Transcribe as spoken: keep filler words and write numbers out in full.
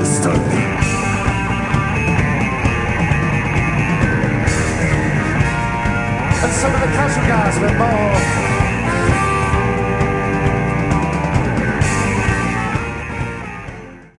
understood. And some of the casual guys were more